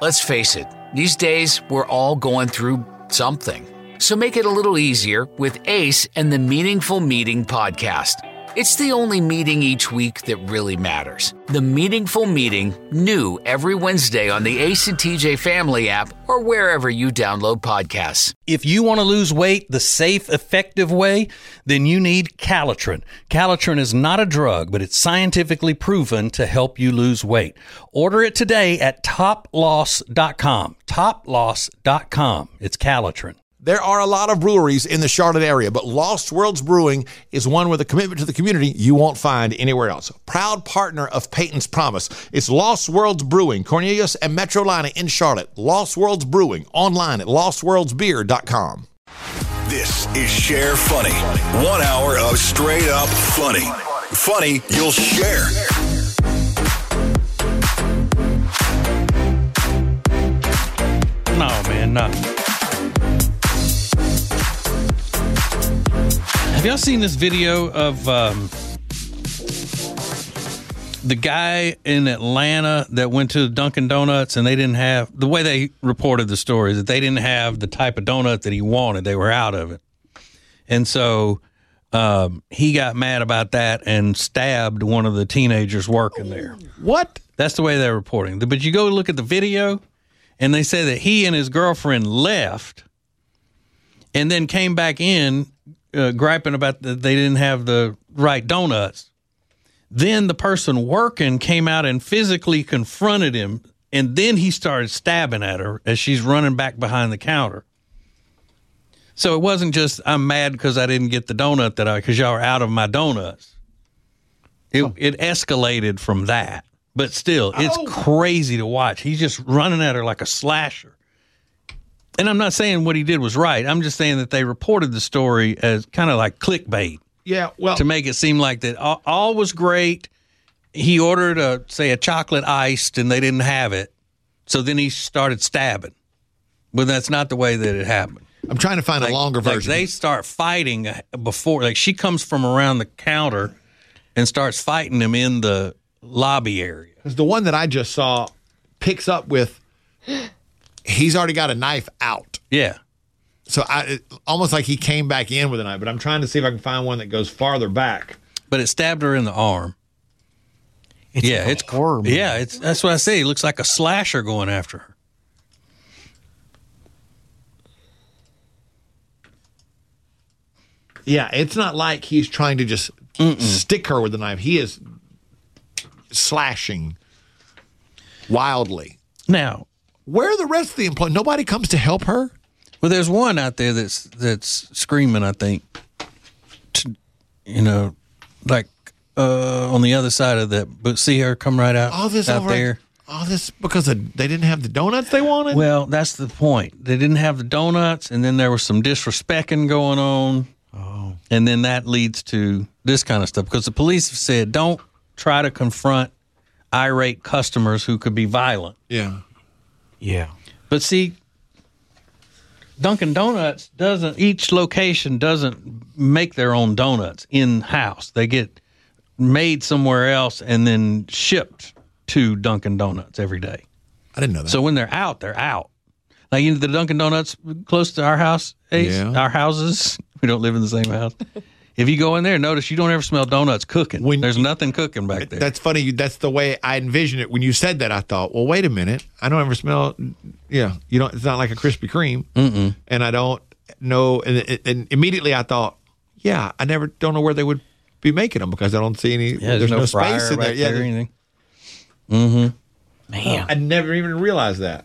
Let's face it, these days we're all going through something. So make it a little easier with Ace and the Meaningful Meeting podcast. It's the only meeting each week that really matters. The Meaningful Meeting, new every Wednesday on the Ace and TJ Family app or wherever you download podcasts. If you want to lose weight the safe, effective way, then you need Calitrin. Calitrin is not a drug, but it's scientifically proven to help you lose weight. Order it today at toploss.com. Toploss.com. It's Calitrin. There are a lot of breweries in the Charlotte area, but Lost Worlds Brewing is one with a commitment to the community you won't find anywhere else. Proud partner of Peyton's Promise. It's Lost Worlds Brewing, Cornelius and Metrolina in Charlotte. Lost Worlds Brewing, online at lostworldsbeer.com. This is Share Funny. 1 hour of straight up funny. Funny you'll share. No, man, no. Have y'all seen this video of the guy in Atlanta that went to Dunkin' Donuts and they didn't have, the way they reported the story is that they didn't have the type of donut that he wanted. They were out of it. And so he got mad about that and stabbed one of the teenagers working there. What? That's the way they're reporting. But you go look at the video and they say that he and his girlfriend left and then came back in griping about that they didn't have the right donuts. Then the person working came out and physically confronted him, and then he started stabbing at her as she's running back behind the counter. So it wasn't just, I'm mad because I didn't get the donut because y'all are out of my donuts. It escalated from that. But still, it's crazy to watch. He's just running at her like a slasher. And I'm not saying what he did was right. I'm just saying that they reported the story as kind of like clickbait. Yeah, well, to make it seem like that all was great. He ordered a chocolate iced and they didn't have it. So then he started stabbing. But that's not the way that it happened. I'm trying to find a longer version. They start fighting before, like she comes from around the counter and starts fighting him in the lobby area. Because the one that I just saw picks up with, he's already got a knife out. Yeah. So almost like he came back in with a knife, but I'm trying to see if I can find one that goes farther back. But it stabbed her in the arm. It's horror movie. Yeah, that's what I say. It looks like a slasher going after her. Yeah, it's not like he's trying to just stick her with the knife. He is slashing wildly. Now, where are the rest of the employees? Nobody comes to help her? Well, there's one out there that's screaming, I think, like on the other side of that. But see her come right out, out there. All this because they didn't have the donuts they wanted? Well, that's the point. They didn't have the donuts, and then there was some disrespecting going on. Oh. And then that leads to this kind of stuff. Because the police have said, don't try to confront irate customers who could be violent. Yeah. Yeah. But see, Dunkin' Donuts each location doesn't make their own donuts in-house. They get made somewhere else and then shipped to Dunkin' Donuts every day. I didn't know that. So when they're out, they're out. Like the Dunkin' Donuts close to our house, Ace, our houses, we don't live in the same house. If you go in there, notice you don't ever smell donuts cooking. There's nothing cooking back there. That's funny. That's the way I envisioned it. When you said that, I thought, well, wait a minute. I don't ever smell, you don't, it's not like a Krispy Kreme. Mm-mm. And I don't know. And immediately I thought, I don't know where they would be making them because I don't see any, there's no space in there. Or anything. Mm-hmm. Man. I never even realized that.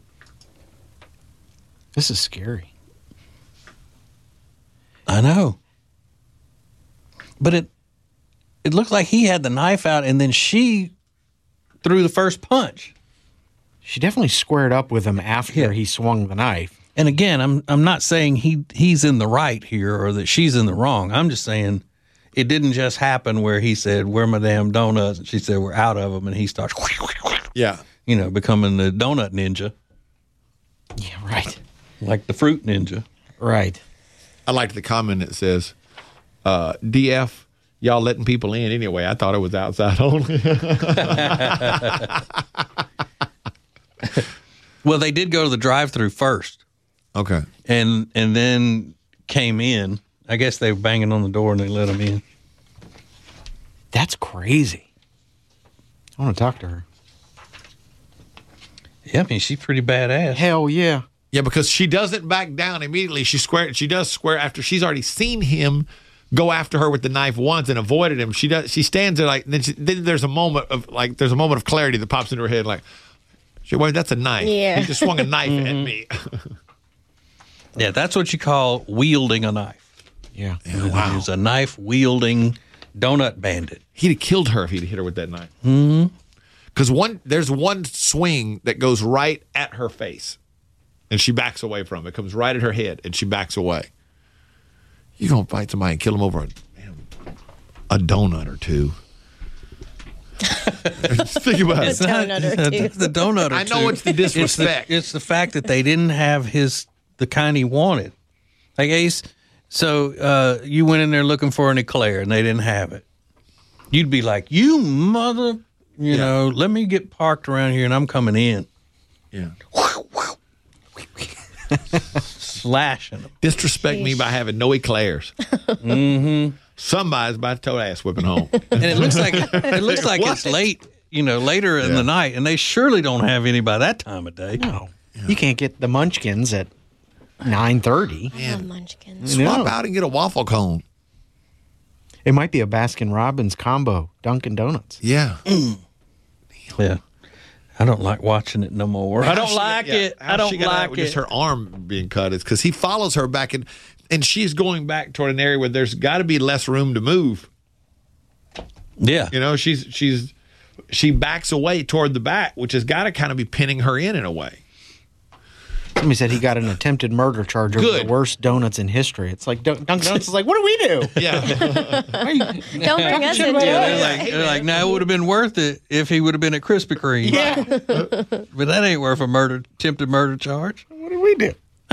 This is scary. I know. But it looked like he had the knife out and then she threw the first punch. She definitely squared up with him after he swung the knife. And again, I'm not saying he's in the right here or that she's in the wrong. I'm just saying it didn't just happen where he said, "Where are my damn donuts?" And she said, "We're out of them." And he starts, becoming the donut ninja. Yeah, right. Like the fruit ninja. Right. I liked the comment that says, DF, y'all letting people in anyway. I thought it was outside only. Well, they did go to the drive-thru first, Okay. and then came in. I guess they were banging on the door and they let them in. That's crazy. I want to talk to her. Yeah, I mean, she's pretty badass. Hell yeah. Yeah, because she doesn't back down immediately. She does square after she's already seen him go after her with the knife once and avoided him. She stands there like then there's a moment of clarity that pops into her head like, wait, that's a knife. Yeah. He just swung a knife at me. Yeah, that's what you call wielding a knife. Yeah. Wow. He's a knife-wielding donut bandit. He'd have killed her if he'd hit her with that knife. Mm-hmm. Because there's one swing that goes right at her face, and she backs away from it. It comes right at her head, and she backs away. You're going to fight somebody and kill them over a donut or two. Think about it. donut or two. The donut or I know two. it's the disrespect. It's the fact that they didn't have the kind he wanted. Like Ace, so you went in there looking for an eclair and they didn't have it. You'd be like, you mother, you know, let me get parked around here and I'm coming in. Yeah. Slashing them. Disrespect me by having no eclairs. Mm-hmm. Somebody's about to tow ass whipping home. And it looks like it's late, later in the night, and they surely don't have any by that time of day. No. You can't get the munchkins at 9:30. I love munchkins. Swap out and get a waffle cone. It might be a Baskin Robbins combo, Dunkin' Donuts. Yeah. Yeah. I don't like watching it no more. I don't like it. I don't like it. Just her arm being cut is because he follows her back and she's going back toward an area where there's got to be less room to move. Yeah. You know, she backs away toward the back, which has got to kind of be pinning her in a way. Somebody said he got an attempted murder charge over the worst donuts in history. It's like Dunkin' Donuts is like, what do we do? Yeah. Don't bring us into it. They're like, no, it would have been worth it if he would have been at Krispy Kreme. Yeah. But that ain't worth a attempted murder charge. What do we do?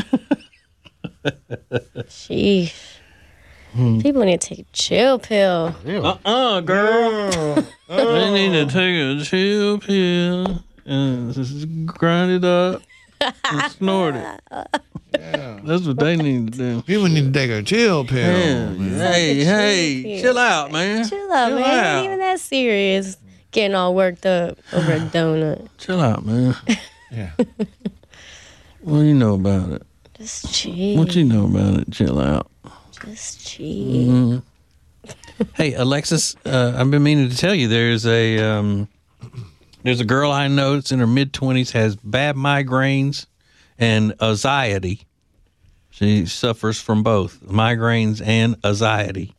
Sheesh. People need to take a chill pill. Girl. They need to take a chill pill and just grind it up and snort it. Yeah. That's what they need to do. People need to take a chill pill. Yeah. Hey, chill out, man. Chill out, man. It ain't even that serious. Getting all worked up over a donut. Chill out, man. Yeah. What do you know about it? Just chill. What you know about it? Chill out. Just chill. Hey, Alexis, I've been meaning to tell you there's a girl I know that's in her mid-20s, has bad migraines and anxiety. She suffers from both migraines and anxiety.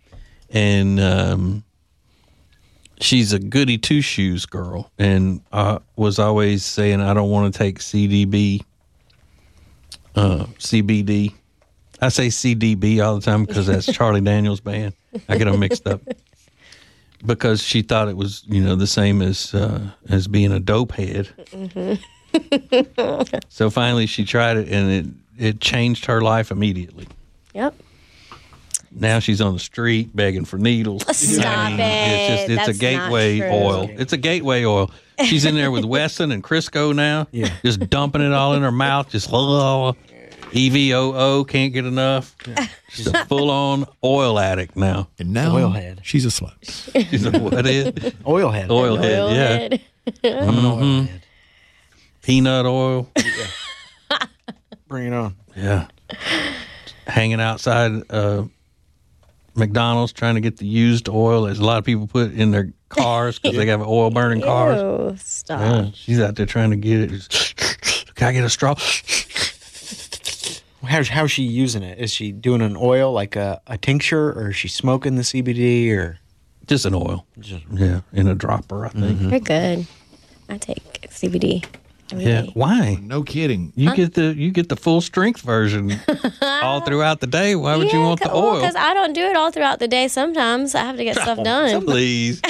And she's a goody two-shoes girl and was always saying, I don't want to take CBD. I say CDB all the time because that's Charlie Daniels' band. I get them mixed up because she thought it was, the same as being a dope head. Mm-hmm. So finally, she tried it, and it changed her life immediately. Yep. Now she's on the street begging for needles. Stop it. It's That's a gateway not true. oil. It's a gateway oil. She's in there with Weston and Crisco now. Yeah. Just dumping it all in her mouth. Just EVOO, can't get enough. She's a full-on oil addict now. And now Oilhead. she's a slut. She's a what is? Oilhead. Oilhead, yeah. I'm an oilhead. Peanut oil. Bring it on. Yeah. Hanging outside McDonald's trying to get the used oil. As a lot of people put in their cars because they have oil-burning cars. Ew, stop. Yeah, she's out there trying to get it. Can I get a straw? How's she using it? Is she doing an oil like a tincture, or is she smoking the CBD, or Just an oil. Yeah, in a dropper, I think. You're good. I take CBD every Yeah. day. Why? No kidding. You get the full strength version all throughout the day. Why would you want the oil? Because I don't do it all throughout the day. Sometimes I have to get stuff done. Please.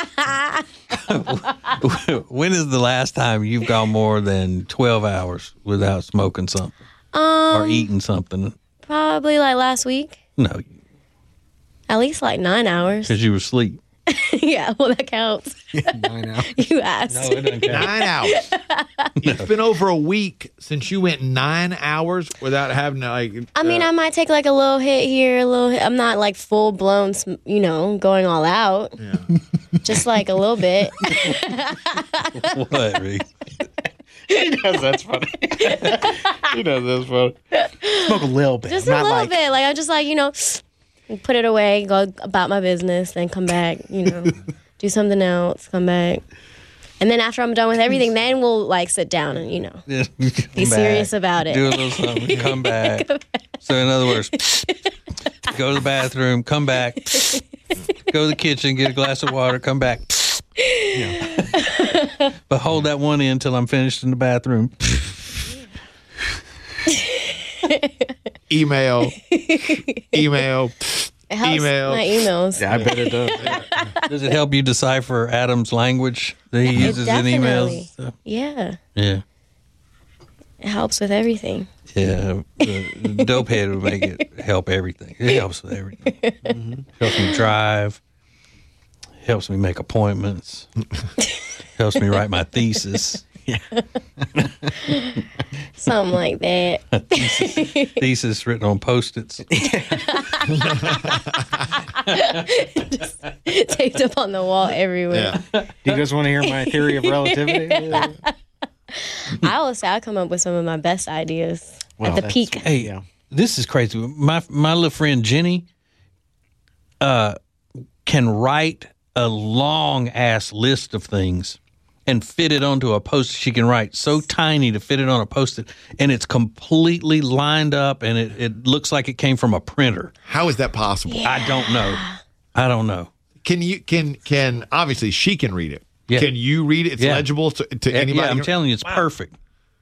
When is the last time you've gone more than 12 hours without smoking something or eating something? Probably like last week. No, At least like 9 hours. because you were asleep. Yeah, well, that counts. 9 hours. You asked. No, it doesn't count. 9 hours. It's been over a week since you went 9 hours without having to, like. I mean, I might take like a little hit here, a little hit. I'm not like full blown, going all out. Yeah. Just like a little bit. What, Rick? He knows that's funny. He knows that's funny. Smoke a little bit. Just a not little like, bit. Like, I'm just like, put it away, go about my business, then come back, do something else, come back. And then after I'm done with everything, then we'll like sit down and, be serious about it. Do a little something, come back. So in other words, go to the bathroom, come back, go to the kitchen, get a glass of water, come back. But hold that one in until I'm finished in the bathroom. Email. It helps Email. my emails. Yeah, I bet it does. Does it help you decipher Adam's language that he uses in definitely. emails? Yeah. Yeah. It helps with everything. Yeah. The dope head would make it help everything. It helps with everything. Helps me drive. Helps me make appointments. Helps me write my thesis. Something like that. Thesis written on Post-its. Just taped up on the wall everywhere. Do you guys want to hear my theory of relativity? I always say I come up with some of my best ideas Well, at the that's- peak. Hey, this is crazy. My little friend Jenny can write a long ass list of things and fit it onto a post. She can write so tiny to fit it on a Post-it, and it's completely lined up, and it looks like it came from a printer. How is that possible? I don't know. Can obviously she can read it. Yeah. Can you read it? It's Yeah. legible to anybody. Yeah, I'm telling you, it's perfect.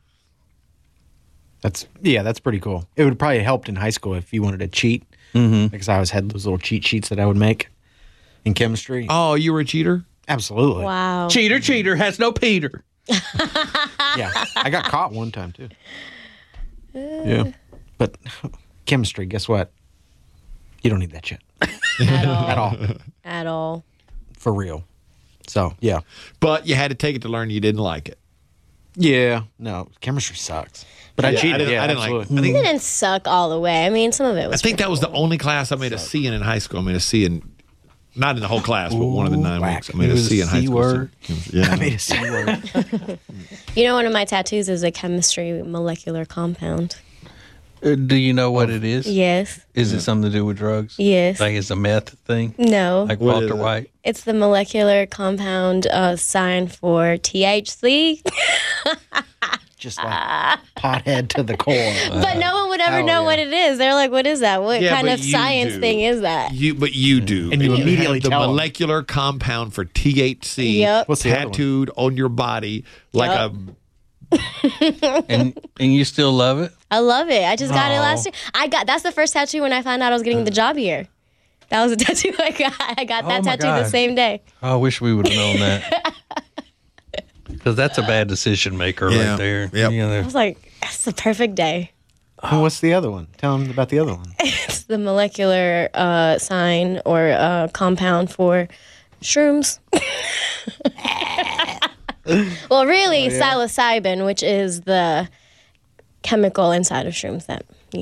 That's pretty cool. It would probably helped in high school if you wanted to cheat, because I always had those little cheat sheets that I would make in chemistry. Oh, you were a cheater? Absolutely. Wow. Cheater has no Peter. Yeah, I got caught one time too. Yeah, but chemistry, guess what? You don't need that shit at all, At all. for real. So yeah, But you had to take it to learn you didn't like it. yeah. No, chemistry sucks. But I Yeah, cheated. I didn't like it. absolutely. It didn't suck all the way. I mean, some of it I was. think that was the only class I made a C in high school. I made a C in, not in the whole class, but one of the 9 whack. weeks. I made It a was C a in high C school. word. Yeah. I made a C word. One of my tattoos is a chemistry molecular compound. Do you know what it is? Yes. Is it something to do with drugs? Yes. Like it's a meth thing? No. Like What is Walter it? White? It's the molecular compound sign for THC. Just like pothead to the core. But no one would ever Hell know yeah. what it is. They're like, what is that? What Yeah, kind but of you science do. thing is that? But you do. And you have immediately the tell 'em. molecular compound for THC Yep. What's the other one? tattooed on your body like Yep. And you still love it? I love it. I just got it last year. That's the first tattoo when I found out I was getting the job here. That was a tattoo I got. I got that Oh my tattoo the God. same day. I wish we would have known that. Because that's a bad decision maker Yeah. right there. Yep. I was like, that's the perfect day. Oh, what's the other one? Tell them about the other one. It's the molecular sign or compound for shrooms. Well, really, psilocybin, which is the chemical inside of shrooms that,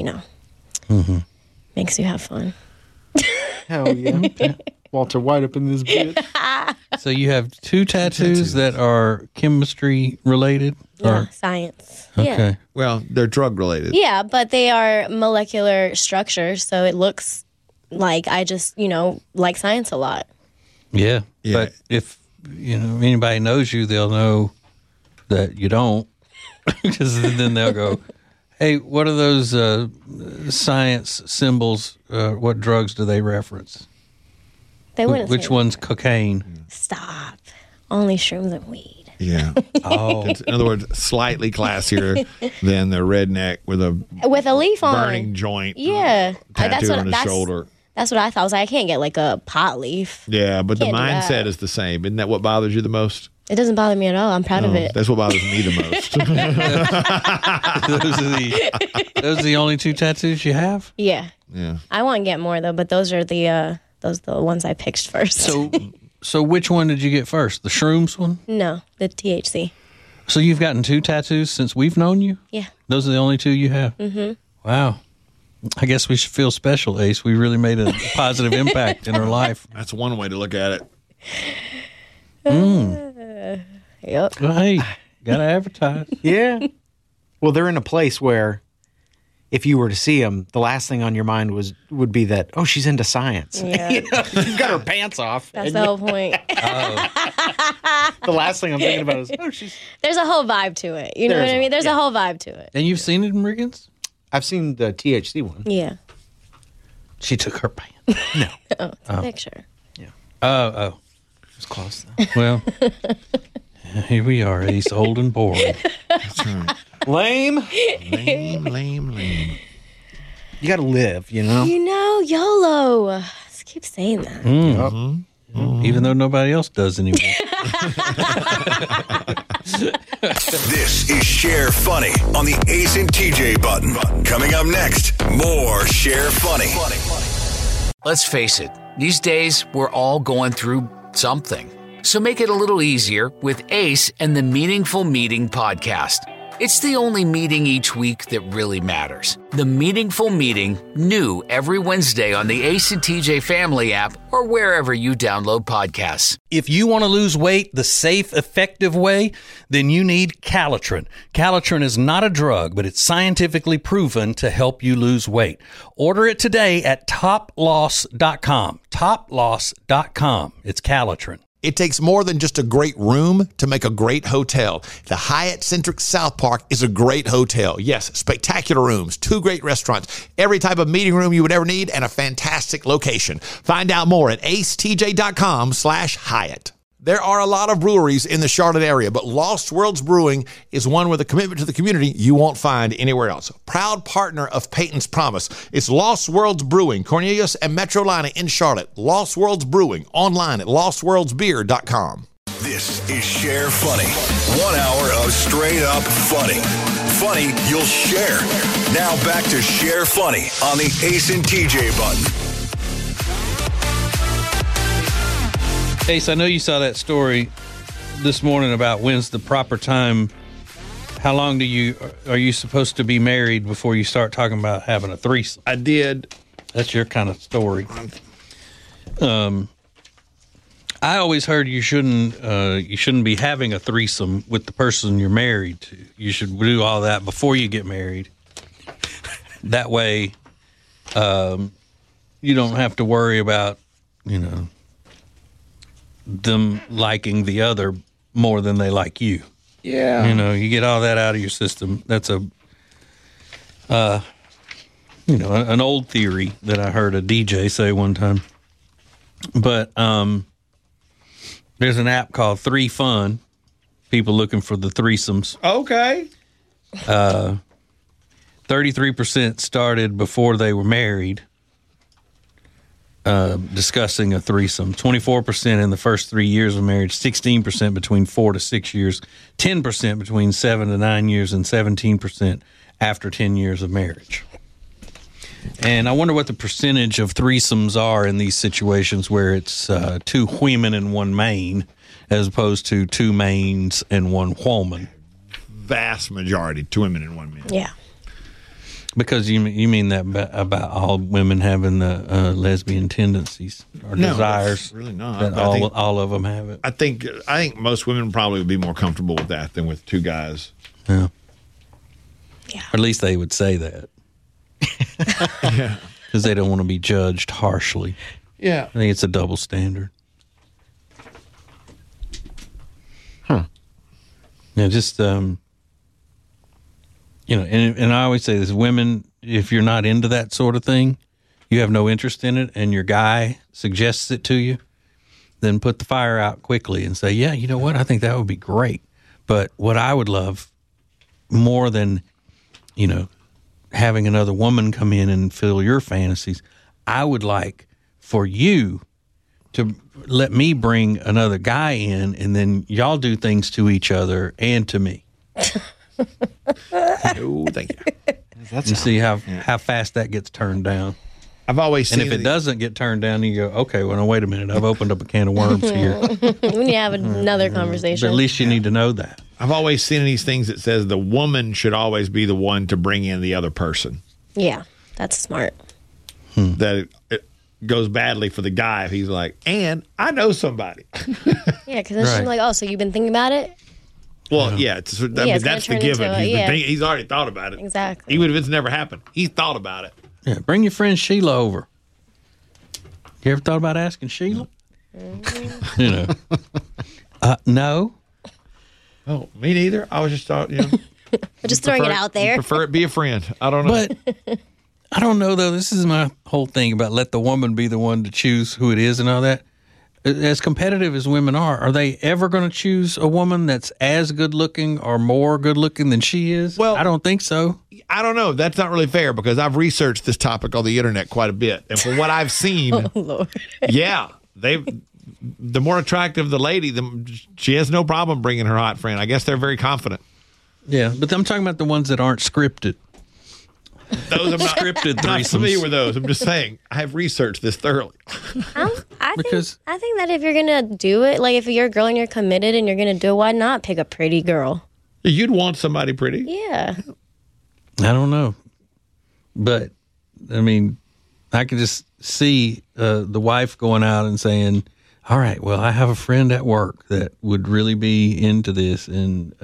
makes you have fun. Hell yeah. Walter White up in this bitch. So you have 2 tattoos that are chemistry related? Yeah, science. Yeah. Okay. well, they're drug related. Yeah, but they are molecular structures, so it looks like I just, like science a lot. Yeah. Yeah. But if, anybody knows you, they'll know that you don't. Because then they'll go, hey, what are those science symbols? What drugs do they reference? They wouldn't Which say one's cocaine? Stop. Only shrooms and weed. Yeah. Oh. It's, in other words, slightly classier than the redneck with a With a leaf on. burning joint. Yeah. Tattoo on his shoulder. That's what I thought. I was like, I can't get like a pot leaf. Yeah, but the Can't do mindset that. is the same. Isn't that what bothers you the most? It doesn't bother me at all. I'm proud of it. That's what bothers me the most. Those are the only 2 tattoos you have? Yeah. Yeah. I want to get more though, but those are the ones I picked first. So So which one did you get first? The shrooms one? No, the THC. So you've gotten 2 tattoos since we've known you? Yeah. Those are the only 2 you have? Mm-hmm. Wow. I guess we should feel special, Ace. We really made a positive impact in her life. That's one way to look at it. Yep. Well, hey, got to advertise. Yeah. Well, they're in a place where if you were to see them, the last thing on your mind would be that, oh, she's into science. Yeah. You know, you've got her pants off. That's the whole point. The last thing I'm thinking about is, oh, she's... There's a whole vibe to it. You know what I mean? There's a whole vibe to it. And you've seen it in Riggins? I've seen the THC one. Yeah. She took her pants. No. Oh, it's a picture. Oh. It's close, though. Well, here we are, Ace, old and boring. That's right. Lame. Lame. You got to live, you know? You know, YOLO. Just keep saying that. Even though nobody else does anymore. This is Share Funny on the Ace and TJ button. Coming up next, more Share Funny. Let's face it, these days we're all going through something. So make it a little easier with Ace and the Meaningful Meeting podcast. It's the only meeting each week that really matters. The Meaningful Meeting, new every Wednesday on the Ace and TJ Family app or wherever you download podcasts. If you want to lose weight the safe, effective way, then you need Calitrin. Calitrin is not a drug, but it's scientifically proven to help you lose weight. Order it today at toploss.com. Toploss.com. It's Calitrin. It takes more than just a great room to make a great hotel. The Hyatt Centric South Park is a great hotel. Yes, spectacular rooms, 2 great restaurants, every type of meeting room you would ever need, and a fantastic location. Find out more at acetj.com/Hyatt. There are a lot of breweries in the Charlotte area, but Lost Worlds Brewing is one with a commitment to the community you won't find anywhere else. Proud partner of Peyton's Promise. It's Lost Worlds Brewing, Cornelius and Metrolina in Charlotte. Lost Worlds Brewing, online at lostworldsbeer.com. This is Share Funny. 1 hour of straight up funny. Funny you'll share. Now back to Share Funny on the Ace and TJ button. Ace, I know you saw that story this morning about when's the proper time. How long are you supposed to be married before you start talking about having a threesome? I did. That's your kind of story. I always heard you shouldn't be having a threesome with the person you're married to. You should do all that before you get married. That way, you don't have to worry about, them liking the other more than they like you. Yeah. You get all that out of your system. That's an old theory that I heard a DJ say one time. But there's an app called 3Fun. People looking for the threesomes. Okay. 33% started before they were married. Discussing a threesome. 24% in the first 3 years of marriage, 16% between 4 to 6 years, 10% between 7 to 9 years, and 17% after 10 years of marriage. And I wonder what the percentage of threesomes are in these situations where it's 2 women and 1 man, as opposed to 2 mains and 1 woman. Vast majority, 2 women and 1 man. Yeah. Because you mean that about all women having the lesbian tendencies or desires? Really not. That all of them have it. I think most women probably would be more comfortable with that than with 2 guys. Yeah. Yeah. Or at least they would say that. Yeah. Because they don't want to be judged harshly. Yeah. I think it's a double standard. Huh. Yeah, just and I always say this: women, if you're not into that sort of thing, you have no interest in it, and your guy suggests it to you, then put the fire out quickly and say, yeah, you know what? I think that would be great. But what I would love more than, having another woman come in and fill your fantasies, I would like for you to let me bring another guy in, and then y'all do things to each other and to me. Oh, thank you. And see how fast that gets turned down. I've always seen And if it doesn't get turned down, you go, okay, well, no, wait a minute. I've opened up a can of worms here. We need to have another conversation. But at least you need to know that. I've always seen in these things that says the woman should always be the one to bring in the other person. Yeah, that's smart. That it goes badly for the guy if he's like, and I know somebody. Yeah, because then she's Right. like, oh, so you've been thinking about it? Well, yeah, it's gonna that's the turn given. into He's already thought about it. Exactly. Even if it's never happened, he thought about it. Yeah, bring your friend Sheila over. You ever thought about asking Sheila? You know. No. Oh, me neither. I was just thought, Just throwing it out there. Prefer it be a friend. I don't know. But I don't know, though. This is my whole thing about let the woman be the one to choose who it is and all that. As competitive as women are they ever going to choose a woman that's as good looking or more good looking than she is? Well, I don't think so. I don't know. That's not really fair because I've researched this topic on the internet quite a bit, and from what I've seen, Lord. yeah, the more attractive the lady, she has no problem bringing her hot friend. I guess they're very confident. Yeah, but I'm talking about the ones that aren't scripted. Those I'm not Scripted not familiar threesomes. with those. I'm just saying I have researched this thoroughly. I think that if you're gonna do it, like if you're a girl and you're committed and you're gonna do it, why not pick a pretty girl? You'd want somebody pretty. Yeah. I don't know. But, I mean, I can just see the wife going out and saying, all right, well, I have a friend at work that would really be into this, and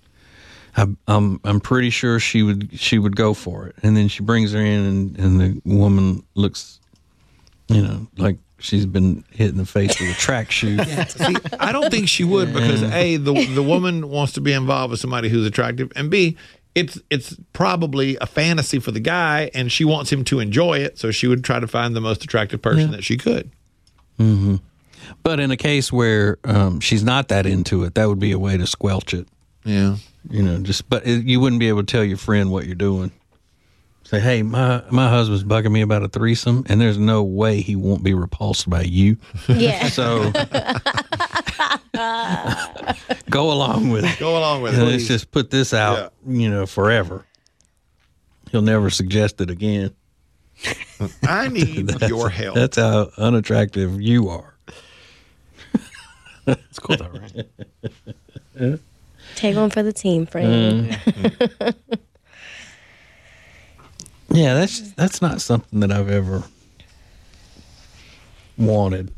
I'm pretty sure she would go for it. And then she brings her in, and the woman looks, like she's been hit in the face with a track shoe. See, I don't think she would because A, the woman wants to be involved with somebody who's attractive, and B, it's probably a fantasy for the guy, and she wants him to enjoy it, so she would try to find the most attractive person that she could. Mm-hmm. But in a case where she's not that into it, that would be a way to squelch it. Yeah. But you wouldn't be able to tell your friend what you're doing. Say, hey, my husband's bugging me about a threesome, and there's no way he won't be repulsed by you. Yeah. So go along with it. Go along with it. Let's just put this out, forever. He'll never suggest it again. I need your help. That's how unattractive you are. It's cool though, right? Take one for the team, friend. Yeah, that's not something that I've ever wanted.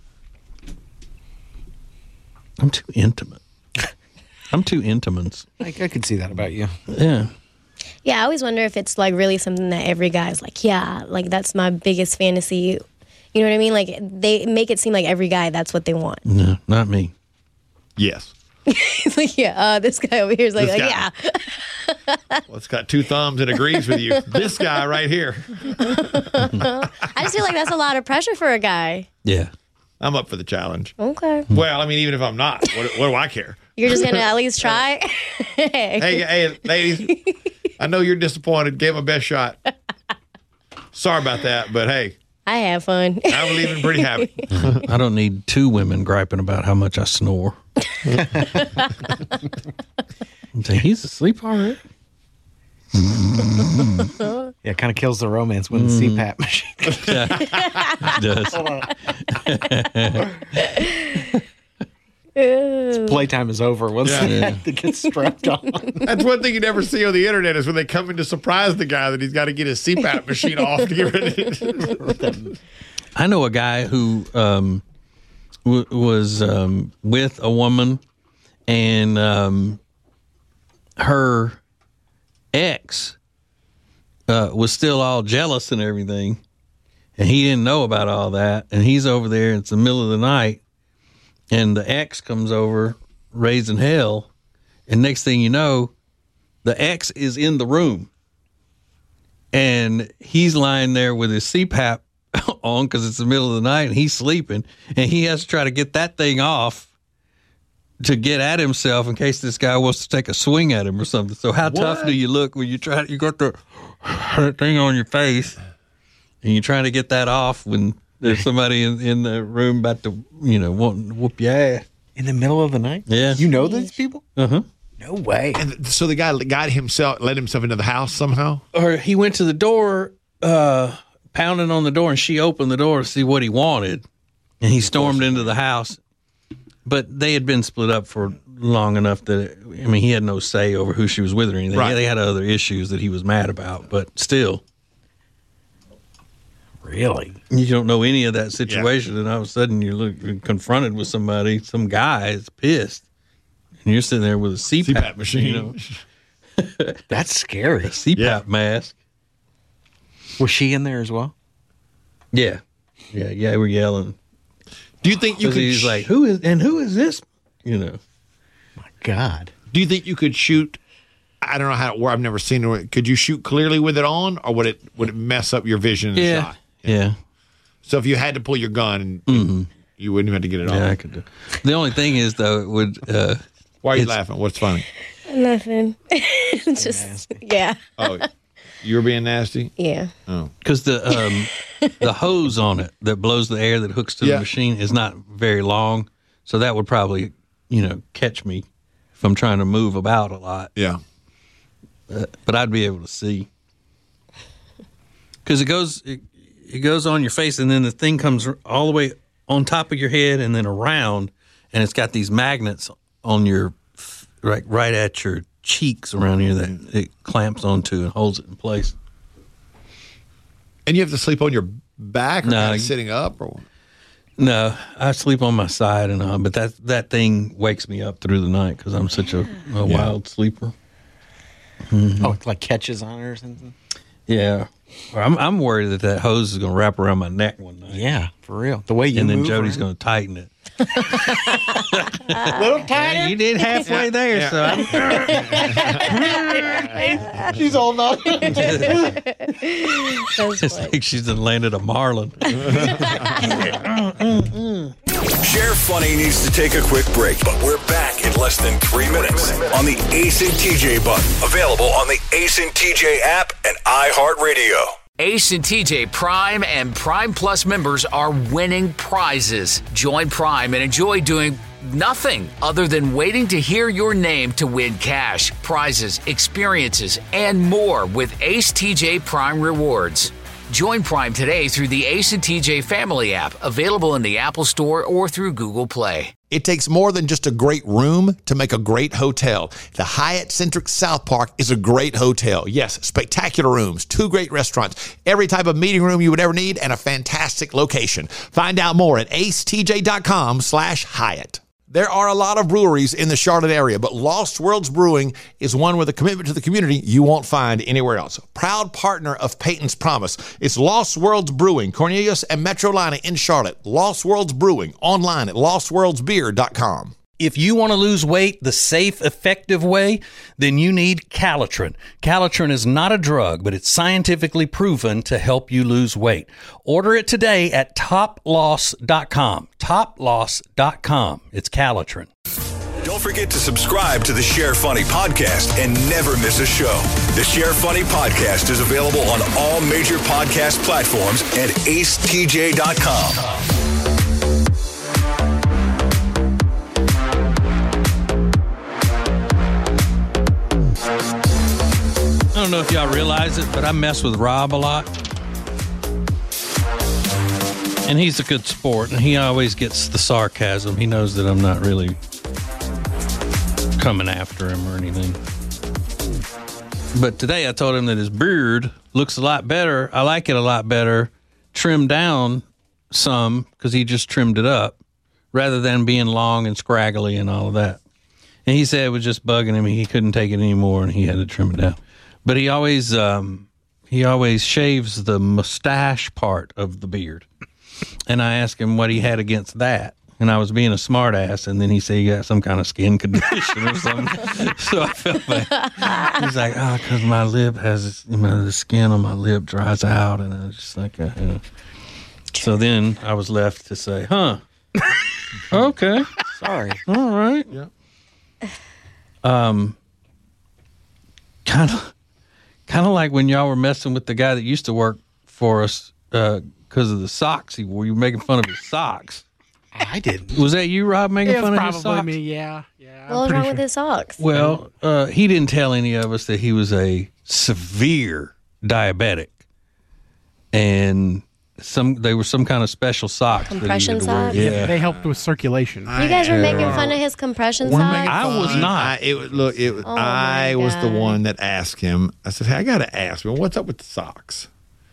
I'm too intimate. I'm too intimate. I could see that about you. Yeah. Yeah, I always wonder if it's like really something that every guy's like, yeah, like that's my biggest fantasy. You know what I mean? Like they make it seem like every guy that's what they want. No, not me. Yes. It's like, yeah, this guy over here is like, This guy. yeah. Well, it's got two thumbs and agrees with you. This guy right here. I just feel like that's a lot of pressure for a guy. Yeah. I'm up for the challenge. Okay. Well, I mean, even if I'm not, what do I care? You're just going to at least try? Hey, ladies, I know you're disappointed. Gave my best shot. Sorry about that, but hey, I have fun. I'm leaving pretty happy. I don't need two women griping about how much I snore. I'm saying, he's asleep already. Yeah, it kind of kills the romance when the CPAP machine. It does. Playtime is over once it gets strapped on. That's one thing you never see on the internet is when they come in to surprise the guy that he's got to get his CPAP machine off to get rid of it. I know a guy who was with a woman, and her ex was still all jealous and everything, and he didn't know about all that. And he's over there, it's the middle of the night, and the ex comes over raising hell, and next thing you know, the ex is in the room, and he's lying there with his CPAP on because it's the middle of the night and he's sleeping, and he has to try to get that thing off to get at himself in case this guy wants to take a swing at him or something. So how tough do you look when you got the thing on your face and you're trying to get that off when there's somebody in the room about to, wanting to whoop your ass. In the middle of the night? Yeah. You know these people? Uh-huh. No way. And so the guy let himself into the house somehow? Or he went to the door pounding on the door, and she opened the door to see what he wanted, and he stormed into the house. But they had been split up for long enough that, I mean, he had no say over who she was with or anything. Right. They had other issues that he was mad about, but still. Really? You don't know any of that situation, and all of a sudden you're confronted with somebody, some guy is pissed, and you're sitting there with a CPAP machine. You know, That's scary. a CPAP mask. Was she in there as well? Yeah, we're yelling. Do you think you could? He's like, who is this? You know. My God. Do you think you could shoot? I don't know how it works. I've never seen it. Could you shoot clearly with it on, or would it mess up your vision in the shot? Yeah. So if you had to pull your gun, and you wouldn't have had to get it on. Yeah, I could do. The only thing is, though, it would. Why are you laughing? What's funny? Nothing. Just yeah. Oh, you were being nasty. Yeah. Oh, because the hose on it that blows the air that hooks to the machine is not very long, so that would probably catch me if I'm trying to move about a lot. yeah. But I'd be able to see because it goes on your face, and then the thing comes all the way on top of your head and then around, and it's got these magnets on your right at your cheeks around here that it clamps onto and holds it in place. And you have to sleep on your back, or No, kind of sitting up, or No, I sleep on my side and all, but that thing wakes me up through the night because I'm such a wild sleeper. Oh, it like catches on it or something? Yeah, I'm worried that hose is going to wrap around my neck one night. Yeah, for real. The way you And then move Jody's around. going to tighten it. Little tighter. You did halfway there, so I'm She's holding on. it's like she's landed a marlin. Share Funny needs to take a quick break, but we're back in less than 3 minutes on the Ace and TJ button. Available on the Ace and TJ app and iHeartRadio. Ace and TJ Prime and Prime Plus members are winning prizes. Join Prime and enjoy doing nothing other than waiting to hear your name to win cash, prizes, experiences, and more with Ace TJ Prime Rewards. Join Prime today through the Ace and TJ Family app, available in the Apple Store or through Google Play. it takes more than just a great room to make a great hotel. The Hyatt Centric South Park is a great hotel. Yes, spectacular rooms, 2 great restaurants, every type of meeting room you would ever need, and a fantastic location. Find out more at acetj.com/Hyatt. There are a lot of breweries in the Charlotte area, but Lost Worlds Brewing is one with a commitment to the community you won't find anywhere else. Proud partner of Peyton's Promise. It's Lost Worlds Brewing, Cornelius and Metrolina in Charlotte. Lost Worlds Brewing, online at lostworldsbeer.com. If you want to lose weight the safe, effective way, then you need Calitrin. Calitrin is not a drug, but it's scientifically proven to help you lose weight. Order it today at toploss.com. Toploss.com. It's Calitrin. Don't forget to subscribe to the Share Funny podcast and never miss a show. The Share Funny podcast is available on all major podcast platforms and acetj.com. I don't know if y'all realize it, but I mess with Rob a lot. And he's a good sport, and he always gets the sarcasm. He knows that I'm not really coming after him or anything. But today I told him that his beard looks a lot better. I like it a lot better, trimmed down some, because he just trimmed it up, rather than being long and scraggly and all of that. And he said it was just bugging him. He couldn't take it anymore, and he had to trim it down. But he always shaves the mustache part of the beard. And I asked him what he had against that. And I was being a smart ass. And then he said he got some kind of skin condition or something. So I felt bad. He's like, oh, because my lip has, the skin on my lip dries out. And I was just like, So then I was left to say, okay. Sorry. All right. Yeah. Kind of like when y'all were messing with the guy that used to work for us because of the socks he wore. You were making fun of his socks. I didn't. Was that you, Rob, making fun of his socks? Probably me, yeah. What was wrong with his socks? Well, he didn't tell any of us that he was a severe diabetic. and they were some kind of special socks. Compression that he had to socks? wear. Yeah. They helped with circulation. You guys were making fun of his compression socks? I was not. I was the God. one that asked him. I said, "Hey, I got to ask him, what's up with the socks?"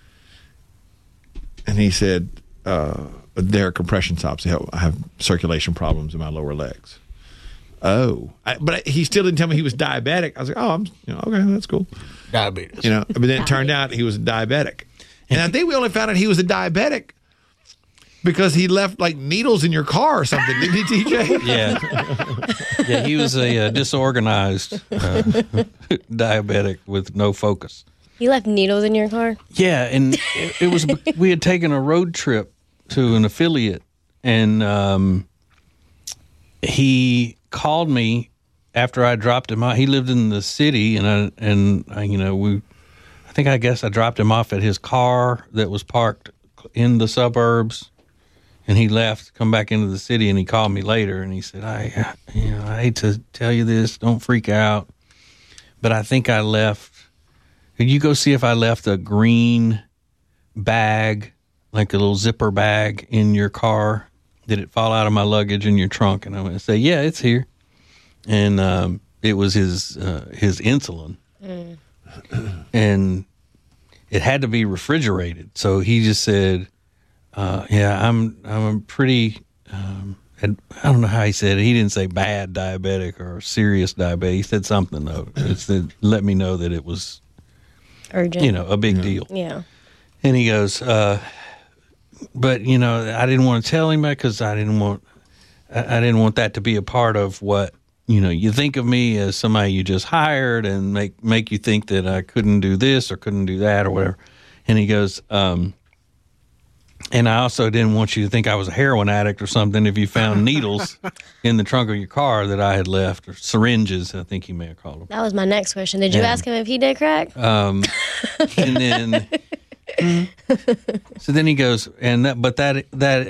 And he said, "They're compression socks. I have circulation problems in my lower legs." Oh, but he still didn't tell me he was diabetic. I was like, "Oh, okay, that's cool." Diabetes. But then it turned out he was diabetic, and I think we only found out he was a diabetic because he left like needles in your car or something, didn't he, TJ? Yeah, he was a disorganized diabetic with no focus. You left needles in your car? Yeah, and it was we had taken a road trip to an affiliate, and he called me after I dropped him off. He lived in the city, I guess I dropped him off at his car that was parked in the suburbs, and he left, come back into the city, and he called me later, and he said, I hate to tell you this, don't freak out, but I think I left. Could you go see if I left a green bag, like a little zipper bag, in your car? Did it fall out of my luggage in your trunk? And I went to say, yeah, it's here. And it was his insulin. And it had to be refrigerated. So he just said, I'm pretty, I don't know how he said it. He didn't say bad diabetic or serious diabetic. He said something, though. It said, let me know that it was Urgent. a big deal. Yeah. And he goes, but I didn't want to tell him that because I didn't want that to be a part of what, you think of me as somebody you just hired and make you think that I couldn't do this or couldn't do that or whatever. And he goes, and I also didn't want you to think I was a heroin addict or something if you found needles in the trunk of your car that I had left, or syringes, I think he may have called them. That was my next question. Did you ask him if he did crack? And then, so then he goes, but that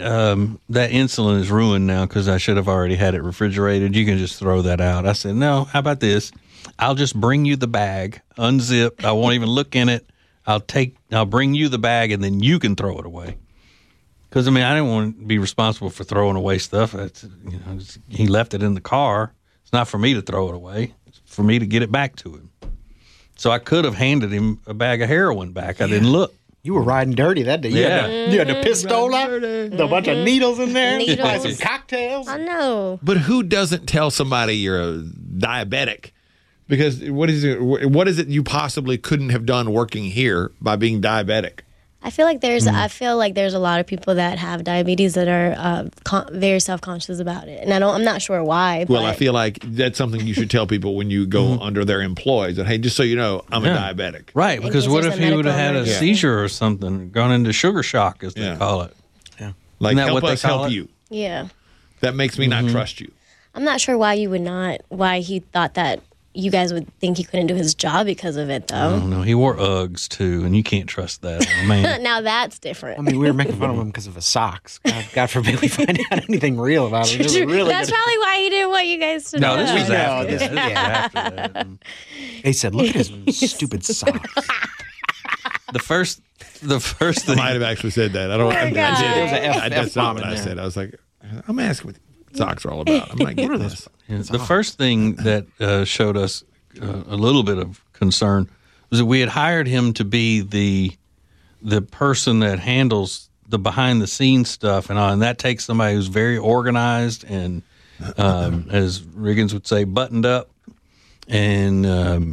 insulin is ruined now because I should have already had it refrigerated. You can just throw that out. I said, no, how about this? I'll just bring you the bag, unzipped. I won't even look in it. I'll bring you the bag and then you can throw it away. Because, I didn't want to be responsible for throwing away stuff. He left it in the car. It's not for me to throw it away. It's for me to get it back to him. So I could have handed him a bag of heroin back. I didn't look. You were riding dirty that day. You had the pistola, a bunch of needles in there, buy some cocktails. I know. But who doesn't tell somebody you're a diabetic? Because what is it you possibly couldn't have done working here by being diabetic? I feel like there's a lot of people that have diabetes that are very self-conscious about it, and I'm not sure why. Well, I feel like that's something you should tell people when you go under their employees. That, hey, just so you know, I'm a diabetic. Right, because case what there's if a he would have had a medical seizure or something, gone into sugar shock, as they call it? Yeah. Like, Isn't that help what they us call help it? you. Yeah. That makes me not trust you. I'm not sure why why he thought that you guys would think he couldn't do his job because of it, though. Oh, no, he wore Uggs, too, and you can't trust that. Man. Now that's different. We were making fun of him because of his socks. God forbid we find out anything real about him. It was really That's probably why he didn't want you guys to know. No, this was after this- that. This was after that. He said, look at his stupid socks. The first I thing. might have actually said that. I don't. I did. God. There was a That's not what in I there. said. I was like, I'm asking what socks are all about. I'm not getting this. The first thing that showed us a little bit of concern was that we had hired him to be the person that handles the behind the scenes stuff and all, and that takes somebody who's very organized and as Riggins would say, buttoned up, and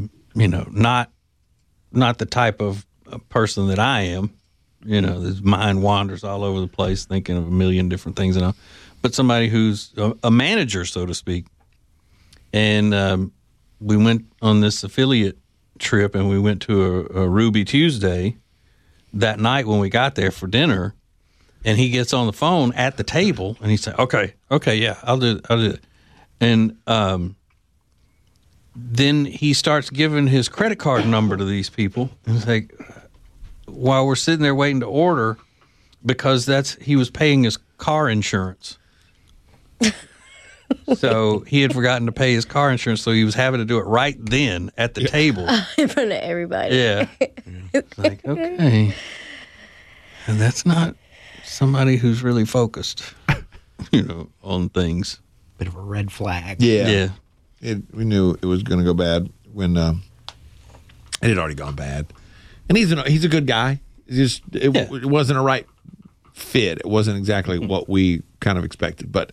not the type of person that I am. His mind wanders all over the place, thinking of a million different things and all. But somebody who's a manager, so to speak, and we went on this affiliate trip, and we went to a Ruby Tuesday that night when we got there for dinner, and he gets on the phone at the table, and he said, okay, yeah, I'll do it. And then he starts giving his credit card number to these people, and it's like, while we're sitting there waiting to order, because he was paying his car insurance. So he had forgotten to pay his car insurance, so he was having to do it right then at the table. In front of everybody. Yeah. It's like, okay. And that's not somebody who's really focused, on things. Bit of a red flag. Yeah. We knew it was going to go bad when it had already gone bad. And he's a good guy. It wasn't a right fit. It wasn't exactly what we kind of expected. But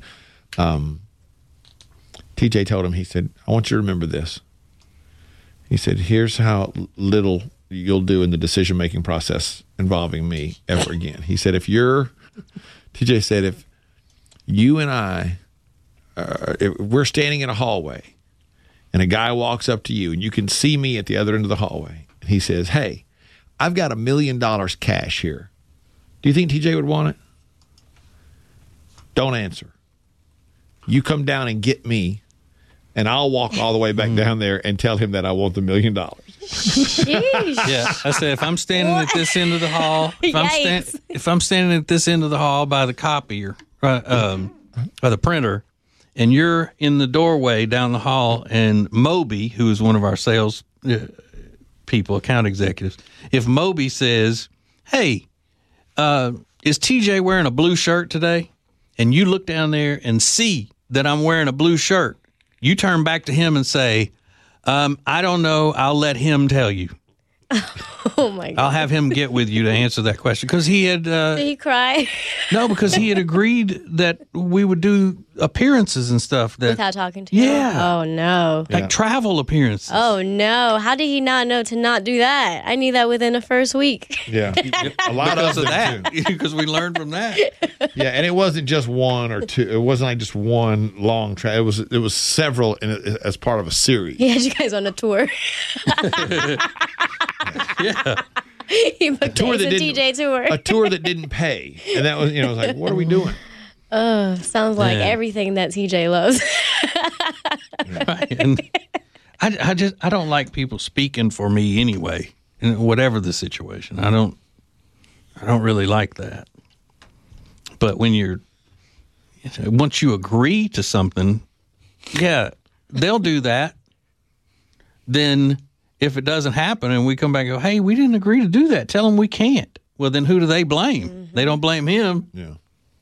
TJ told him, he said, I want you to remember this. He said, here's how little you'll do in the decision-making process involving me ever again. He said, TJ said, if you and I, if we're standing in a hallway and a guy walks up to you and you can see me at the other end of the hallway, and he says, hey, I've got $1 million cash here. Do you think TJ would want it? Don't answer. You come down and get me, and I'll walk all the way back down there and tell him that I want the $1 million. Yeah, I said if I'm standing at this end of the hall, if I'm standing at this end of the hall by the copier, by the printer, and you're in the doorway down the hall, and Moby, who is one of our sales people, account executives, if Moby says, "Hey, is TJ wearing a blue shirt today?" and you look down there and see that I'm wearing a blue shirt, you turn back to him and say, I don't know. I'll let him tell you. Oh, my God. I'll have him get with you to answer that question. Because he had... Did he cry? No, because he had agreed that we would do appearances and stuff. Without talking to you? Yeah. Oh, no. Like travel appearances. Oh, no. How did he not know to not do that? I knew that within the first week. Yeah. A lot Because of of them, that. too. Because we learned from that. Yeah, and it wasn't just one or two. It wasn't like just one long track. It was several as part of a series. He had you guys on a tour. Yeah. He booked a TJ tour. A tour that didn't pay. And that was, it was like, what are we doing? Sounds like everything that TJ loves. Right. And I don't like people speaking for me anyway, in whatever the situation. I don't really like that. But when once you agree to something, yeah, they'll do that. Then if it doesn't happen and we come back and go, hey, we didn't agree to do that, tell them we can't. Well, then who do they blame? Mm-hmm. They don't blame him. Yeah.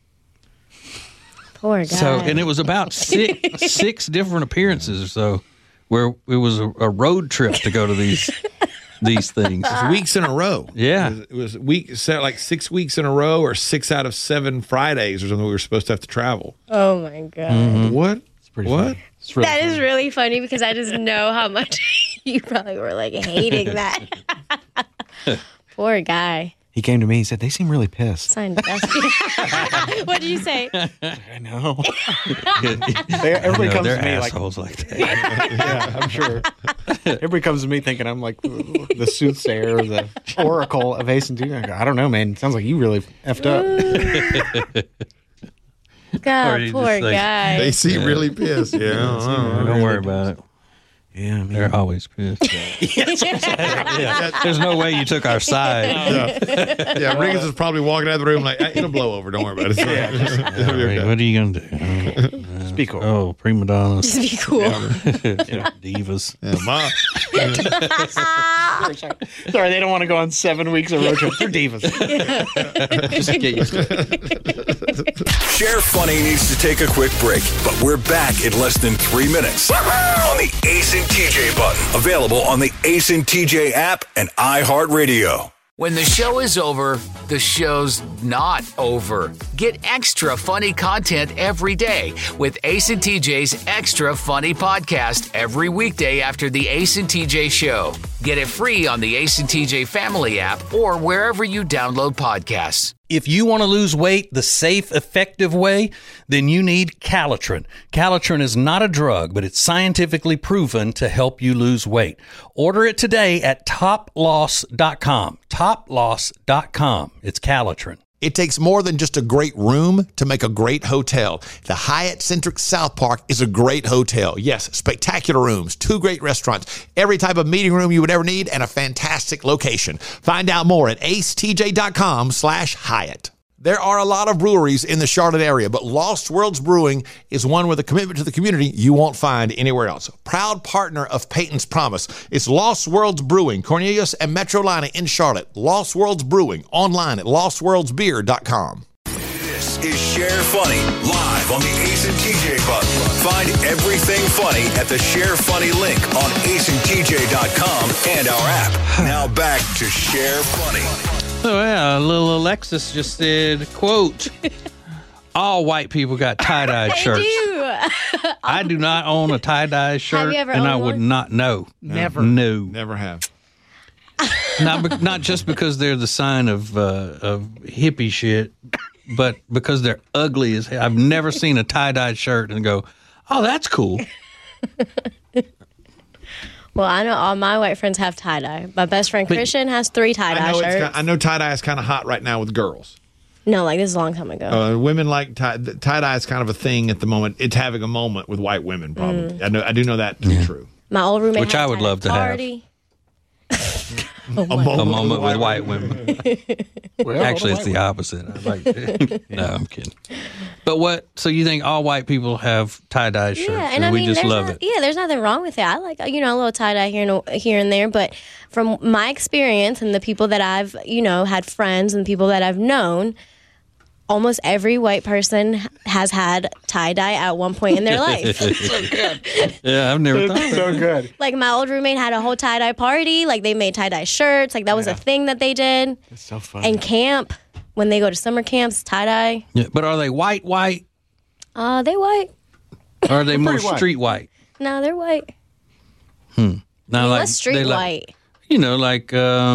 Poor guy. So, and it was about six different appearances or so where it was a road trip to go to these things. It was weeks in a row. Yeah. It was like 6 weeks in a row or 6 out of 7 Fridays or something we were supposed to have to travel. Oh, my God. Mm-hmm. What? What? Really that is really funny because I just know how much you probably were like hating that. Poor guy. He came to me. He said, they seem really pissed. Signed what did you say? I know. Everybody comes to me assholes like that. Yeah, I'm sure. Everybody comes to me thinking I'm like the soothsayer or the oracle of Ace and T. I don't know, man. It sounds like you really effed up. God, poor guy. They seem really pissed. Yeah. Don't worry about it. Yeah, I mean, they're always pissed. There's no way you took our side. Yeah, Riggins is probably walking out of the room like, it'll blow over. Don't worry about it. What are you going to do? Just be cool. Oh, prima donnas. Just be cool. Divas. Sorry, they don't want to go on 7 weeks of road trip. They're divas. Just get used to it. Share Funny needs to take a quick break, but we're back in less than 3 minutes on the Ace and TJ button. Available on the Ace and TJ app and iHeartRadio. When the show is over, the show's not over. Get extra funny content every day with Ace and TJ's Extra Funny Podcast every weekday after the Ace and TJ show. Get it free on the Ace and TJ Family app or wherever you download podcasts. If you want to lose weight the safe, effective way, then you need Calitrin. Calitrin is not a drug, but it's scientifically proven to help you lose weight. Order it today at toploss.com. Toploss.com. It's Calitrin. It takes more than just a great room to make a great hotel. The Hyatt Centric South Park is a great hotel. Yes, spectacular rooms, 2 great restaurants, every type of meeting room you would ever need, and a fantastic location. Find out more at acetj.com/Hyatt. There are a lot of breweries in the Charlotte area, but Lost Worlds Brewing is one with a commitment to the community you won't find anywhere else. Proud partner of Peyton's Promise. It's Lost Worlds Brewing, Cornelius and Metrolina in Charlotte. Lost Worlds Brewing, online at lostworldsbeer.com. This is Share Funny, live on the Ace and TJ button. Find everything funny at the Share Funny link on aceandtj.com and our app. Now back to Share Funny. So yeah, little Alexis just said, quote, all white people got tie-dye shirts. I do not own a tie-dye shirt, and I would not know. Never. No. Never have. Not just because they're the sign of hippie shit, but because they're ugly as hell. I've never seen a tie-dye shirt and go, oh, that's cool. Well, I know all my white friends have tie-dye. My best friend Christian has 3 tie-dye shirts. I know tie-dye is kind of hot right now with girls. No, like this is a long time ago. Women like tie-dye is kind of a thing at the moment. It's having a moment with white women, probably. I do know that to be true. My old roommate Which had I would love to party. a moment with white women. Actually, it's the opposite. No, I'm kidding. But what? So you think all white people have tie-dye shirts? Yeah, and I mean, we just love it. Yeah, there's nothing wrong with it. I like, a little tie-dye here and there. But from my experience and the people that I've, had friends and people that I've known, almost every white person has had tie-dye at one point in their life. So good. Yeah, I've never thought of that. So good. Like my old roommate had a whole tie-dye party. Like they made tie-dye shirts. Like that was a thing that they did. That's so funny. And camp, when they go to summer camps, tie-dye. Yeah, but are they white? They white. Or are they more white. street white? No, they're white. Now, What's street they white? Like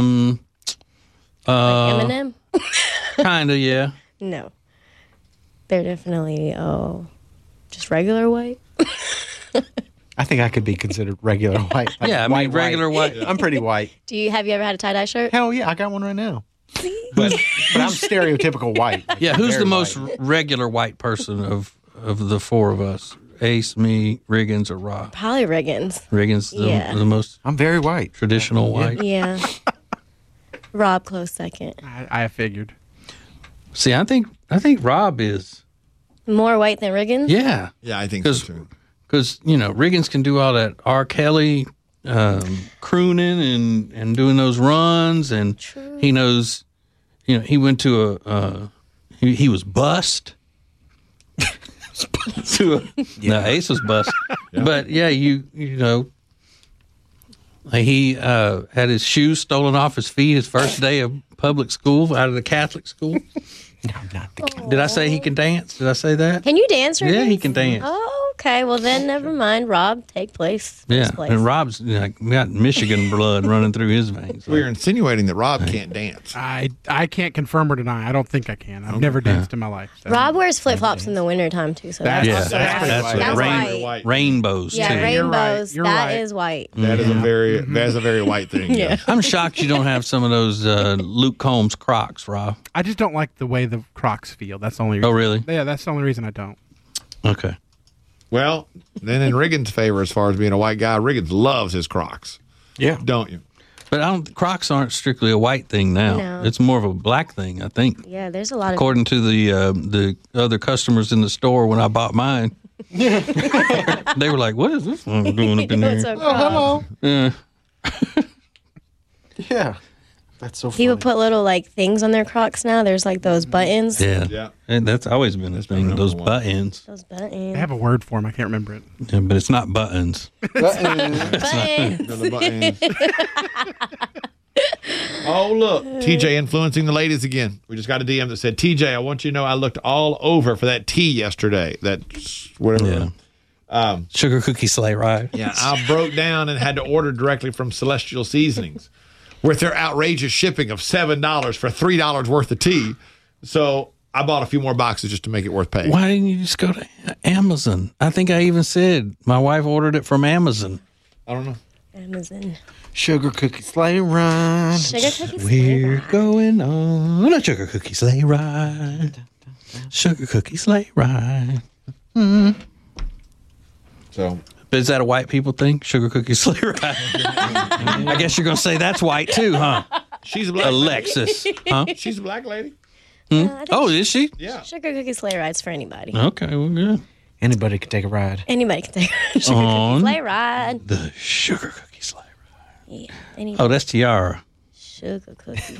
Eminem? kind of, yeah. No. They're definitely, just regular white. I think I could be considered regular white. Like Yeah, I mean, regular white. I'm pretty white. Have you ever had a tie-dye shirt? Hell yeah, I got one right now. But I'm stereotypical white. Like, Yeah, who's very the most white. regular white person of the 4 of us? Ace, me, Riggins, or Rob? Probably Riggins. Riggins, the most I'm very white. traditional white. Yeah. Rob close second. I figured. See, I think Rob is. More white than Riggins? Yeah. Yeah, I think so too. Because, Riggins can do all that R. Kelly crooning and doing those runs. And True. he knows, he went to he was bussed. No, Ace was bussed. But, yeah, he had his shoes stolen off his feet his first day of public school out of the Catholic school. No, not the Did I say he can dance? Did I say that? Can you dance, Riggins? Yeah, he can dance. Oh, okay. Well, then never mind. Rob, take place. Yeah, First place. and Rob's got Michigan blood running through his veins. We're insinuating that Rob can't dance. I can't confirm or deny. I don't think I can. I've never danced in my life. So. Rob wears flip-flops in the wintertime, too. So that's, Yeah, that's that's white. rainbows Yeah, too. rainbows. You're That right. is white. That is a very white thing. Yeah. I'm shocked you don't have some of those Luke Combs Crocs, Rob. I just don't like the way the Crocs feel. That's the only reason. Oh, really? Yeah, that's the only reason I don't. Okay. Well, then in Riggins' favor, as far as being a white guy, Riggins loves his Crocs, Yeah. don't you? But Crocs aren't strictly a white thing now. No. It's more of a black thing, I think. Yeah, there's a lot of... According to the other customers in the store when I bought mine, they were like, "What is this one doing up in What's there?" up, Rob? Yeah. Yeah. That's so funny. People put little, things on their Crocs now. There's, those buttons. Yeah. Yeah. And that's always been a thing. number Those one. buttons. Those buttons. I have a word for them. I can't remember it. Yeah, but it's not buttons. Buttons. The buttons. Oh, look. TJ influencing the ladies again. We just got a DM that said, TJ, I want you to know I looked all over for that tea yesterday. That's whatever. Yeah. Sugar cookie sleigh ride. Yeah, I broke down and had to order directly from Celestial Seasonings with their outrageous shipping of $7 for $3 worth of tea. So I bought a few more boxes just to make it worth paying. Why didn't you just go to Amazon? I think I even said my wife ordered it from Amazon. I don't know. Amazon. Sugar cookie sleigh ride. Sugar cookies. We're going on a sugar cookie sleigh ride. Sugar cookie sleigh ride. So But is that a white people thing? Sugar cookie sleigh ride? I guess you're going to say that's white too, huh? she's a black Alexis. Huh? She's a black lady. I think Oh, is she? Yeah. sugar cookie sleigh rides for anybody. Okay, well, good. Anybody could take a ride. Anybody can take a sugar On cookie sleigh ride. the sugar cookie sleigh ride. Yeah, anybody. Oh, that's Tiara. Sugar cookie.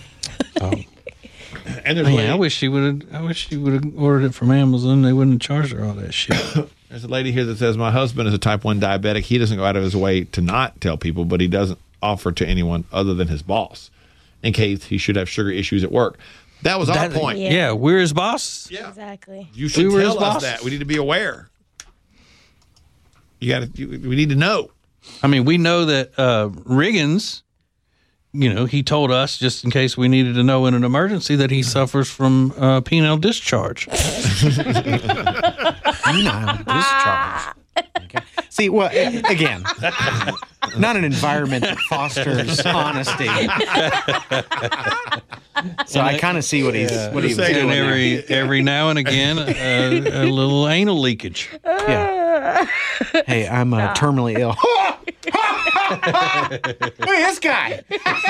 And there's Oh, a yeah, lady, I wish she would have ordered it from Amazon. They wouldn't have charged her all that shit. there's a lady here that says, my husband is a type 1 diabetic. He doesn't go out of his way to not tell people, but he doesn't offer to anyone other than his boss in case he should have sugar issues at work. That was our point. Yeah. Yeah, we're his boss. Yeah. Exactly. You should We were his tell us bosses. that. We need to be aware. We need to know. I mean, we know that Riggins, he told us just in case we needed to know in an emergency that he suffers from penile discharge. Penile discharge. Okay. See, well, again, not an environment that fosters honesty. So I kind of see what he was saying. doing And there. every now and again, a little anal leakage. Yeah. Hey, I'm terminally ill. Look at this guy.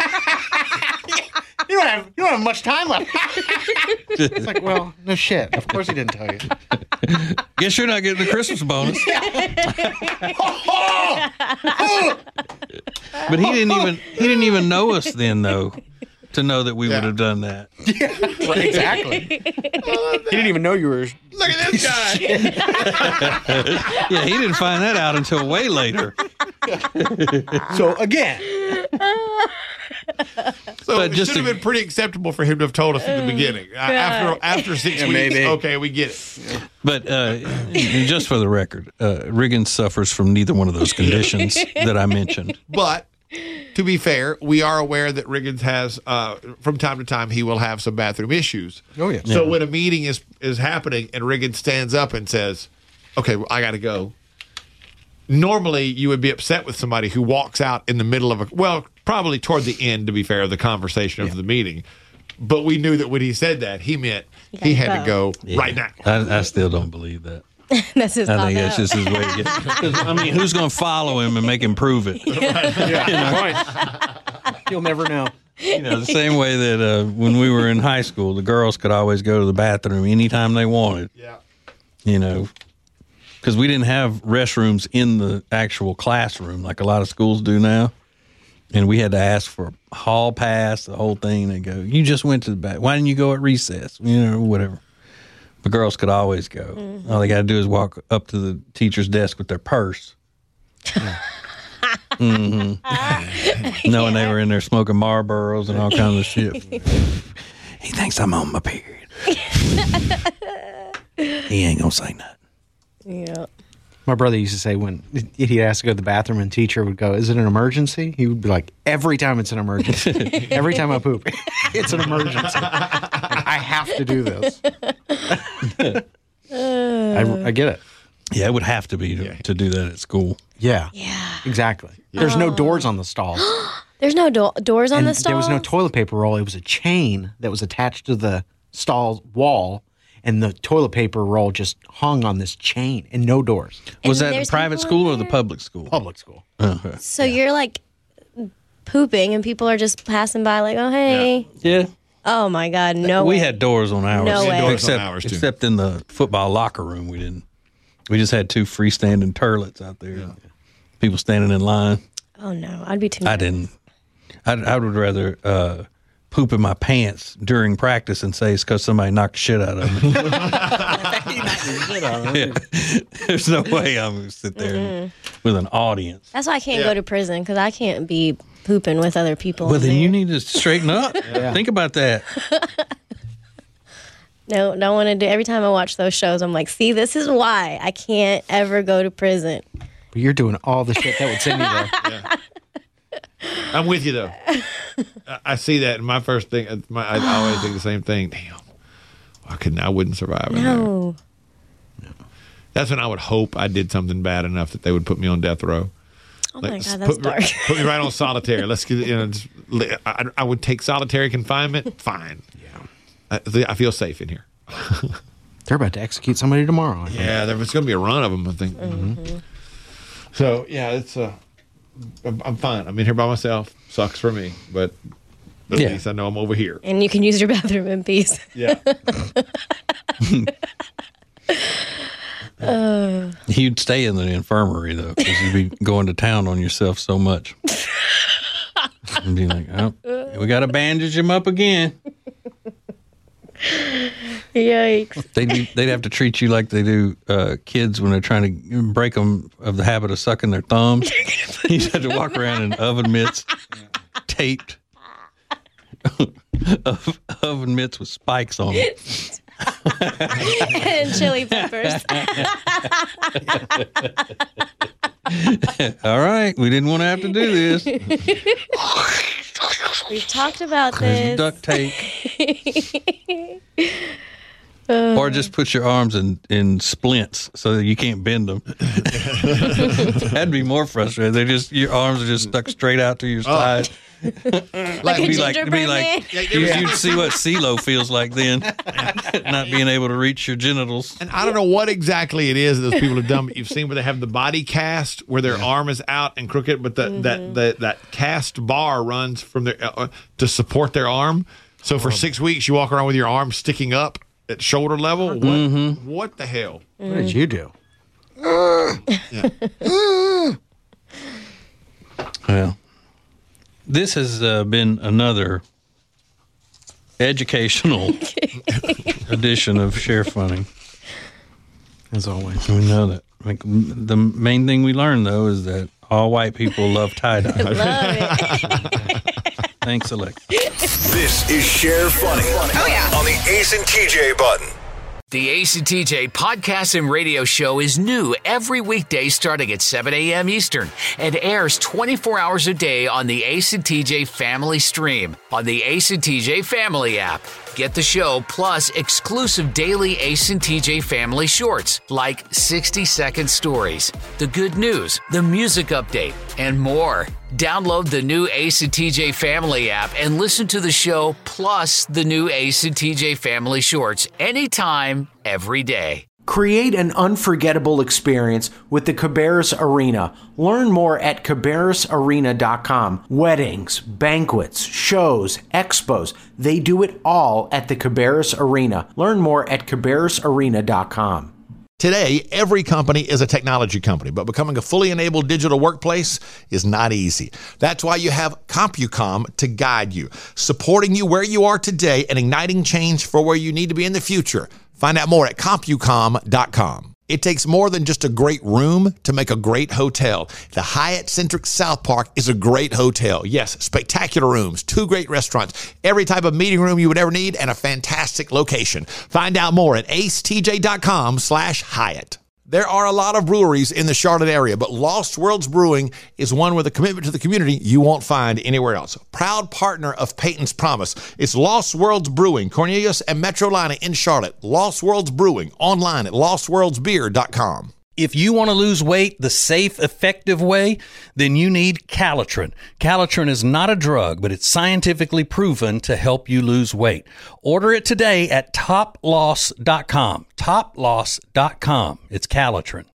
You don't have much time left. It's like, well, no shit. Of course he didn't tell you. Guess you're not getting the Christmas bonus. But he didn't even know us then, though, to know that we would have done that. Right, exactly. He didn't even know you were. Look at this guy. Yeah, he didn't find that out until way later. So again, So But it just should have to- been pretty acceptable for him to have told us in the beginning. After 6 weeks, maybe. okay, we get it. But just for the record, Riggins suffers from neither one of those conditions that I mentioned. But to be fair, we are aware that Riggins has, from time to time, he will have some bathroom issues. Oh, yeah. So when a meeting is happening and Riggins stands up and says, okay, well, I got to go. Normally, you would be upset with somebody who walks out in the middle of probably toward the end, to be fair, of the conversation of the meeting. But we knew that when he said that, he meant he had to go right now. I still don't believe that. That's his I think cop that's out. just his way to get. 'Cause, I mean, who's going to follow him and make him prove it? You'll never know. The same way that when we were in high school, the girls could always go to the bathroom anytime they wanted. Yeah. Because we didn't have restrooms in the actual classroom like a lot of schools do now. And we had to ask for a hall pass, the whole thing. They go, you just went to the bath. Why didn't you go at recess? Whatever. The girls could always go. Mm-hmm. All they got to do is walk up to the teacher's desk with their purse. Knowing they were in there smoking Marlboros and all kinds of shit. He thinks I'm on my period. He ain't going to say nothing. Yeah. My brother used to say when he asked to go to the bathroom and teacher would go, is it an emergency? He would be like, every time it's an emergency. Every time I poop, it's an emergency. I have to do this. I get it. Yeah, it would have to be to do that at school. Yeah. Yeah. Exactly. There's no doors on the stalls. There's no doors on And the stall. there was no toilet paper roll. It was a chain that was attached to the stall wall, and the toilet paper roll just hung on this chain and no doors. Was And that the there's private people school in or the there? public school? Public school. Okay. So you're like pooping, and people are just passing by, like, "Oh, hey." Yeah. Oh my God, no We way. had doors on ours. No way. Doors on ours, too. Except in the football locker room, we didn't. We just had two freestanding toilets out there. People standing in line. Oh no, I'd be too. I didn't. I would rather poop in my pants during practice and say it's because somebody knocked the shit out of me. Yeah. There's no way I'm going to sit there with an audience. That's why I can't go to prison, because I can't be pooping with other people. Well, in then there. you need to straighten up. Think about that. No, don't want to do. Every time I watch those shows, I'm like, see, this is why I can't ever go to prison. But you're doing all the shit that would send you there. I'm with you, though. I see that, and my first thing, I always think the same thing. Damn, I wouldn't survive in there. No. That's when I would hope I did something bad enough that they would put me on death row. Oh my Like, God, that's dark. Put me right on solitary. Let's get, I would take solitary confinement. Fine. Yeah. I feel safe in here. They're about to execute somebody tomorrow. Yeah, there's going to be a run of them, I think. Mm-hmm. So, yeah, it's I'm fine. I'm in here by myself. Sucks for me, but But Yeah. at least I know I'm over here. And you can use your bathroom in peace. Yeah. You'd stay in the infirmary, though, because you'd be going to town on yourself so much. And be like, oh, we got to bandage him up again. Yikes. They'd have to treat you like they do kids when they're trying to break them of the habit of sucking their thumbs. You'd have to walk around in oven mitts, taped. Oven mitts with spikes on them. And chili peppers. All right, we didn't want to have to do this. We've talked about There's this. duct tape. Or just put your arms in splints so that you can't bend them. That'd be more frustrating. Your arms are just stuck straight out to your side. Like a gingerbread man. You'd see what CeeLo feels like then, not being able to reach your genitals. And I don't know what exactly it is that those people have done, but you've seen where they have the body cast where their arm is out and crooked, but that cast bar runs from their to support their arm. So for 6 weeks, you walk around with your arm sticking up at shoulder level. What the hell? What did you do? Well, this has been another educational edition of Share Funny. As always. We know that. Like, the main thing we learned, though, is that all white people love tie-dye. Love it. Thanks, Alexa. This is Share Funny. Oh, yeah. On the Ace and TJ button. The Ace and TJ podcast and radio show is new every weekday starting at 7 a.m. Eastern and airs 24 hours a day on the Ace and TJ family stream on the Ace and TJ family app. Get the show plus exclusive daily Ace and TJ family shorts like 60-second stories, the good news, the music update, and more. Download the new Ace and TJ family app and listen to the show plus the new Ace and TJ family shorts anytime, every day. Create an unforgettable experience with the Cabarrus Arena. Learn more at cabarrusarena.com. Weddings, banquets, shows, expos, they do it all at the Cabarrus Arena. Learn more at cabarrusarena.com. Today, every company is a technology company, but becoming a fully enabled digital workplace is not easy. That's why you have CompuCom to guide you, supporting you where you are today and igniting change for where you need to be in the future. Find out more at CompuCom.com. It takes more than just a great room to make a great hotel. The Hyatt Centric South Park is a great hotel. Yes, spectacular rooms, 2 great restaurants, every type of meeting room you would ever need, and a fantastic location. Find out more at acetj.com/Hyatt. There are a lot of breweries in the Charlotte area, but Lost Worlds Brewing is one with a commitment to the community you won't find anywhere else. Proud partner of Peyton's Promise. It's Lost Worlds Brewing, Cornelius and Metrolina in Charlotte. Lost Worlds Brewing, online at lostworldsbeer.com. If you want to lose weight the safe, effective way, then you need Calitrin. Calitrin is not a drug, but it's scientifically proven to help you lose weight. Order it today at toploss.com. Toploss.com. It's Calitrin.